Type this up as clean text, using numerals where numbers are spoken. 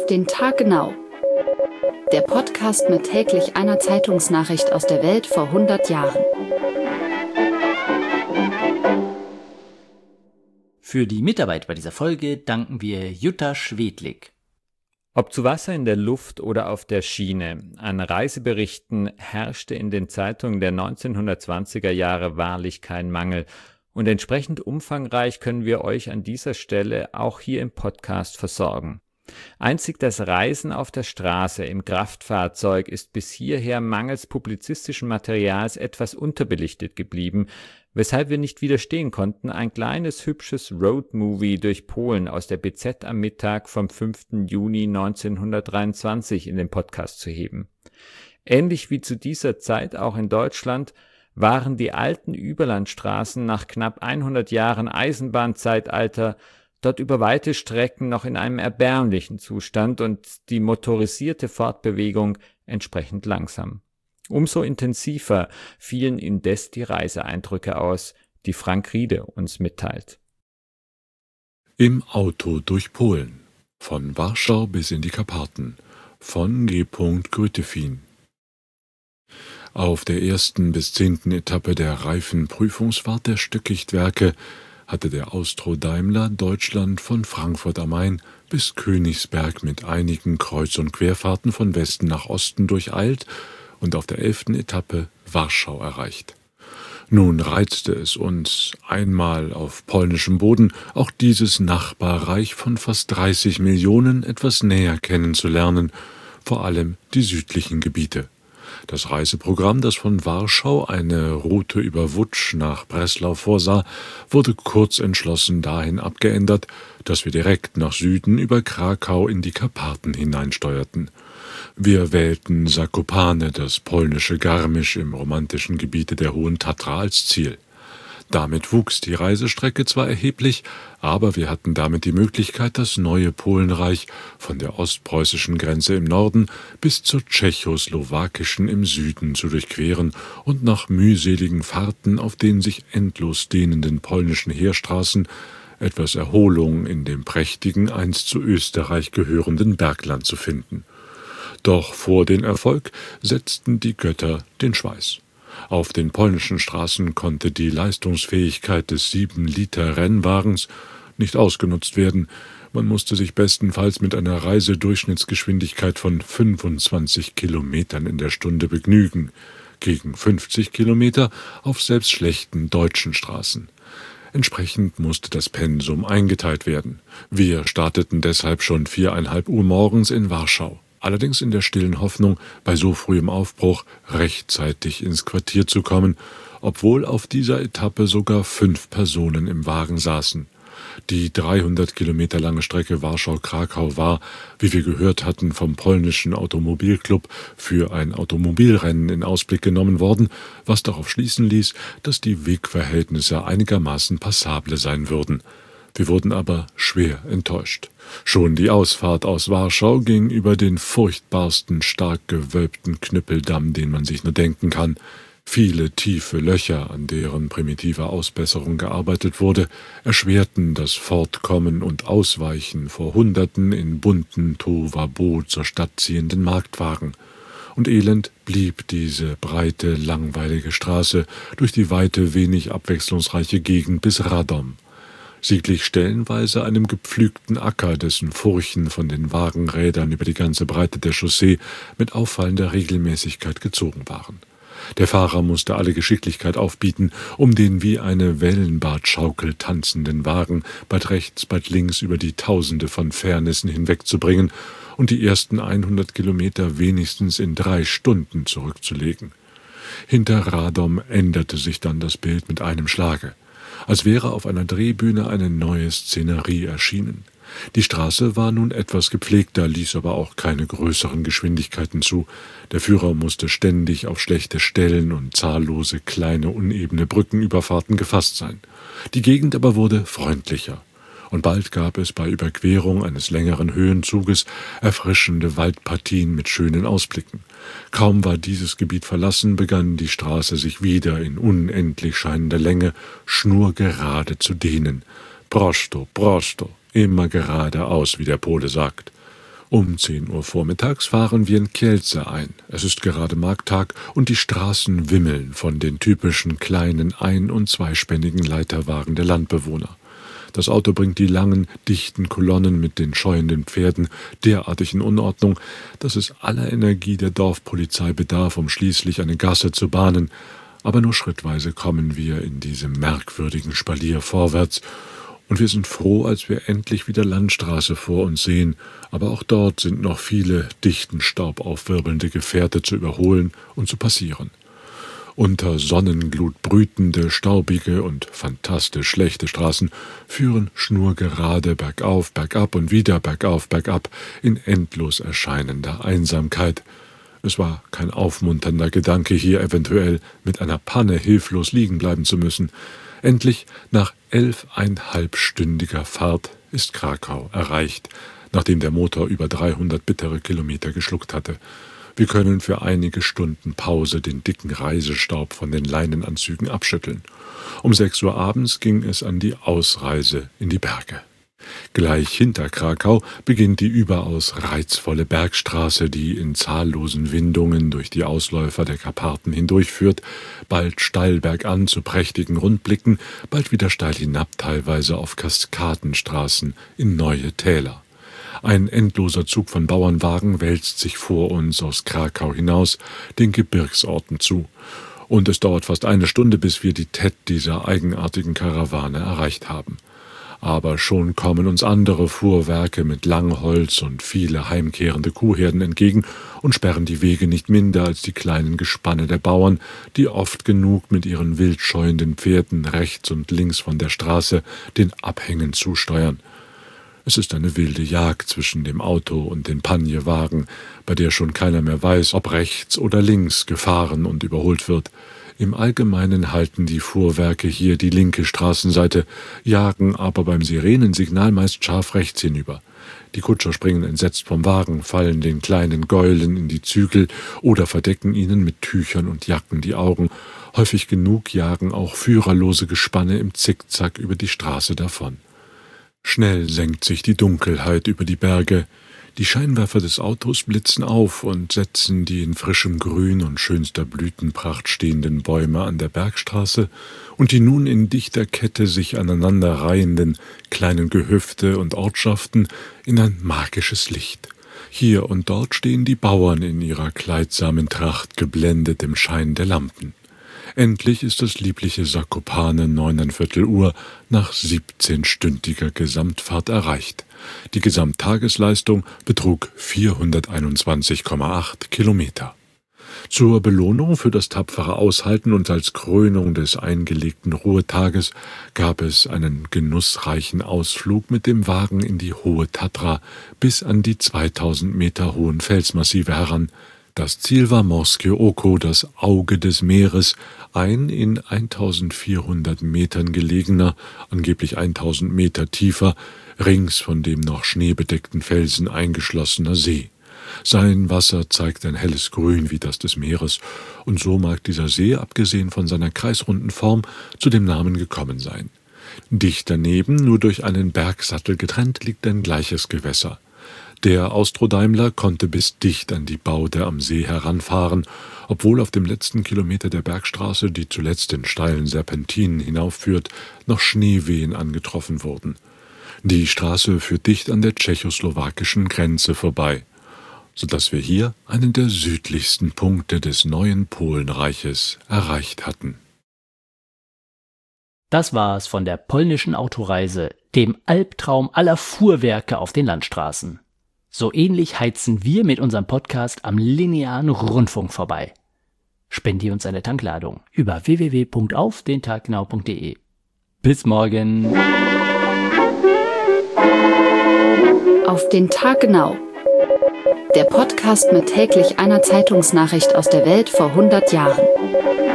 Auf den Tag genau. Der Podcast mit täglich einer Zeitungsnachricht aus der Welt vor 100 Jahren. Für die Mitarbeit bei dieser Folge danken wir Jutta Schwedlik. Ob zu Wasser in der Luft oder auf der Schiene, an Reiseberichten herrschte in den Zeitungen der 1920er Jahre wahrlich kein Mangel. Und entsprechend umfangreich können wir euch an dieser Stelle auch hier im Podcast versorgen. Einzig das Reisen auf der Straße im Kraftfahrzeug ist bis hierher mangels publizistischen Materials etwas unterbelichtet geblieben, weshalb wir nicht widerstehen konnten, ein kleines hübsches Roadmovie durch Polen aus der BZ am Mittag vom 5. Juni 1923 in den Podcast zu heben. Ähnlich wie zu dieser Zeit auch in Deutschland waren die alten Überlandstraßen nach knapp 100 Jahren Eisenbahnzeitalter dort über weite Strecken noch in einem erbärmlichen Zustand und die motorisierte Fortbewegung entsprechend langsam. Umso intensiver fielen indes die Reiseeindrücke aus, die Frank Riede uns mitteilt. Im Auto durch Polen. Von Warschau bis in die Karpaten. Von G. Grüttefin. Auf der 1. bis 10. Etappe der Reifenprüfungsfahrt der Stückichtwerke hatte der Austro-Daimler Deutschland von Frankfurt am Main bis Königsberg mit einigen Kreuz- und Querfahrten von Westen nach Osten durcheilt und auf der 11. Etappe Warschau erreicht. Nun reizte es uns, einmal auf polnischem Boden auch dieses Nachbarreich von fast 30 Millionen etwas näher kennenzulernen, vor allem die südlichen Gebiete. Das Reiseprogramm, das von Warschau eine Route über Łódź nach Breslau vorsah, wurde kurz entschlossen dahin abgeändert, dass wir direkt nach Süden über Krakau in die Karpaten hineinsteuerten. Wir wählten Zakopane, das polnische Garmisch im romantischen Gebiete der Hohen Tatra, als Ziel. Damit wuchs die Reisestrecke zwar erheblich, aber wir hatten damit die Möglichkeit, das neue Polenreich von der ostpreußischen Grenze im Norden bis zur tschechoslowakischen im Süden zu durchqueren und nach mühseligen Fahrten auf den sich endlos dehnenden polnischen Heerstraßen etwas Erholung in dem prächtigen, einst zu Österreich gehörenden Bergland zu finden. Doch vor den Erfolg setzten die Götter den Schweiß. Auf den polnischen Straßen konnte die Leistungsfähigkeit des 7-Liter-Rennwagens nicht ausgenutzt werden. Man musste sich bestenfalls mit einer Reisedurchschnittsgeschwindigkeit von 25 Kilometern in der Stunde begnügen, gegen 50 Kilometer auf selbst schlechten deutschen Straßen. Entsprechend musste das Pensum eingeteilt werden. Wir starteten deshalb schon 4,5 Uhr morgens in Warschau. Allerdings in der stillen Hoffnung, bei so frühem Aufbruch rechtzeitig ins Quartier zu kommen, obwohl auf dieser Etappe sogar 5 Personen im Wagen saßen. Die 300 Kilometer lange Strecke Warschau-Krakau war, wie wir gehört hatten, vom polnischen Automobilclub für ein Automobilrennen in Ausblick genommen worden, was darauf schließen ließ, dass die Wegverhältnisse einigermaßen passable sein würden. Wir wurden aber schwer enttäuscht. Schon die Ausfahrt aus Warschau ging über den furchtbarsten, stark gewölbten Knüppeldamm, den man sich nur denken kann. Viele tiefe Löcher, an deren primitiver Ausbesserung gearbeitet wurde, erschwerten das Fortkommen und Ausweichen vor Hunderten in bunten Tohuwabohu zur Stadt ziehenden Marktwagen. Und elend blieb diese breite, langweilige Straße durch die weite, wenig abwechslungsreiche Gegend bis Radom. Sie glich stellenweise einem gepflügten Acker, dessen Furchen von den Wagenrädern über die ganze Breite der Chaussee mit auffallender Regelmäßigkeit gezogen waren. Der Fahrer musste alle Geschicklichkeit aufbieten, um den wie eine Wellenbadschaukel tanzenden Wagen bald rechts, bald links über die Tausende von Fährnissen hinwegzubringen und die ersten 100 Kilometer wenigstens in 3 Stunden zurückzulegen. Hinter Radom änderte sich dann das Bild mit einem Schlage, als wäre auf einer Drehbühne eine neue Szenerie erschienen. Die Straße war nun etwas gepflegter, ließ aber auch keine größeren Geschwindigkeiten zu. Der Führer musste ständig auf schlechte Stellen und zahllose kleine unebene Brückenüberfahrten gefasst sein. Die Gegend aber wurde freundlicher. Und bald gab es bei Überquerung eines längeren Höhenzuges erfrischende Waldpartien mit schönen Ausblicken. Kaum war dieses Gebiet verlassen, begann die Straße sich wieder in unendlich scheinender Länge schnurgerade zu dehnen. Prosto, prosto, immer geradeaus, wie der Pole sagt. Um 10 Uhr vormittags fahren wir in Kielce ein. Es ist gerade Markttag und die Straßen wimmeln von den typischen kleinen ein- und zweispännigen Leiterwagen der Landbewohner. Das Auto bringt die langen, dichten Kolonnen mit den scheuenden Pferden derartig in Unordnung, dass es aller Energie der Dorfpolizei bedarf, um schließlich eine Gasse zu bahnen. Aber nur schrittweise kommen wir in diesem merkwürdigen Spalier vorwärts, und wir sind froh, als wir endlich wieder Landstraße vor uns sehen, aber auch dort sind noch viele dichten Staub aufwirbelnde Gefährte zu überholen und zu passieren. Unter Sonnenglut brütende, staubige und fantastisch schlechte Straßen führen schnurgerade bergauf, bergab und wieder bergauf, bergab in endlos erscheinender Einsamkeit. Es war kein aufmunternder Gedanke, hier eventuell mit einer Panne hilflos liegen bleiben zu müssen. Endlich, nach 11,5-stündiger Fahrt, ist Krakau erreicht, nachdem der Motor über 300 bittere Kilometer geschluckt hatte. Wir können für einige Stunden Pause den dicken Reisestaub von den Leinenanzügen abschütteln. Um 6 Uhr abends ging es an die Ausreise in die Berge. Gleich hinter Krakau beginnt die überaus reizvolle Bergstraße, die in zahllosen Windungen durch die Ausläufer der Karpaten hindurchführt, bald steil bergan zu prächtigen Rundblicken, bald wieder steil hinab, teilweise auf Kaskadenstraßen in neue Täler. Ein endloser Zug von Bauernwagen wälzt sich vor uns aus Krakau hinaus, den Gebirgsorten zu. Und es dauert fast eine Stunde, bis wir die Tête dieser eigenartigen Karawane erreicht haben. Aber schon kommen uns andere Fuhrwerke mit Langholz und viele heimkehrende Kuhherden entgegen und sperren die Wege nicht minder als die kleinen Gespanne der Bauern, die oft genug mit ihren wild scheuenden Pferden rechts und links von der Straße den Abhängen zusteuern. Es ist eine wilde Jagd zwischen dem Auto und den Panjewagen, bei der schon keiner mehr weiß, ob rechts oder links gefahren und überholt wird. Im Allgemeinen halten die Fuhrwerke hier die linke Straßenseite, jagen aber beim Sirenensignal meist scharf rechts hinüber. Die Kutscher springen entsetzt vom Wagen, fallen den kleinen Gäulen in die Zügel oder verdecken ihnen mit Tüchern und Jacken die Augen. Häufig genug jagen auch führerlose Gespanne im Zickzack über die Straße davon. Schnell senkt sich die Dunkelheit über die Berge. Die Scheinwerfer des Autos blitzen auf und setzen die in frischem Grün und schönster Blütenpracht stehenden Bäume an der Bergstraße und die nun in dichter Kette sich aneinanderreihenden kleinen Gehöfte und Ortschaften in ein magisches Licht. Hier und dort stehen die Bauern in ihrer kleidsamen Tracht, geblendet im Schein der Lampen. Endlich ist das liebliche Zakopane 9:15 Uhr nach 17-stündiger Gesamtfahrt erreicht. Die Gesamttagesleistung betrug 421,8 Kilometer. Zur Belohnung für das tapfere Aushalten und als Krönung des eingelegten Ruhetages gab es einen genussreichen Ausflug mit dem Wagen in die Hohe Tatra bis an die 2000 Meter hohen Felsmassive heran. Das Ziel war Morskie Oko, das Auge des Meeres, ein in 1400 Metern gelegener, angeblich 1000 Meter tiefer, rings von dem noch schneebedeckten Felsen eingeschlossener See. Sein Wasser zeigt ein helles Grün wie das des Meeres, und so mag dieser See, abgesehen von seiner kreisrunden Form, zu dem Namen gekommen sein. Dicht daneben, nur durch einen Bergsattel getrennt, liegt ein gleiches Gewässer. Der Austro-Daimler konnte bis dicht an die Baude am See heranfahren, obwohl auf dem letzten Kilometer der Bergstraße, die zuletzt den steilen Serpentinen hinaufführt, noch Schneewehen angetroffen wurden. Die Straße führt dicht an der tschechoslowakischen Grenze vorbei, sodass wir hier einen der südlichsten Punkte des neuen Polenreiches erreicht hatten. Das war's von der polnischen Autoreise, dem Albtraum aller Fuhrwerke auf den Landstraßen. So ähnlich heizen wir mit unserem Podcast am linearen Rundfunk vorbei. Spendier uns eine Tankladung über www.aufdentaggenau.de. Bis morgen. Auf den Tag genau. Der Podcast mit täglich einer Zeitungsnachricht aus der Welt vor 100 Jahren.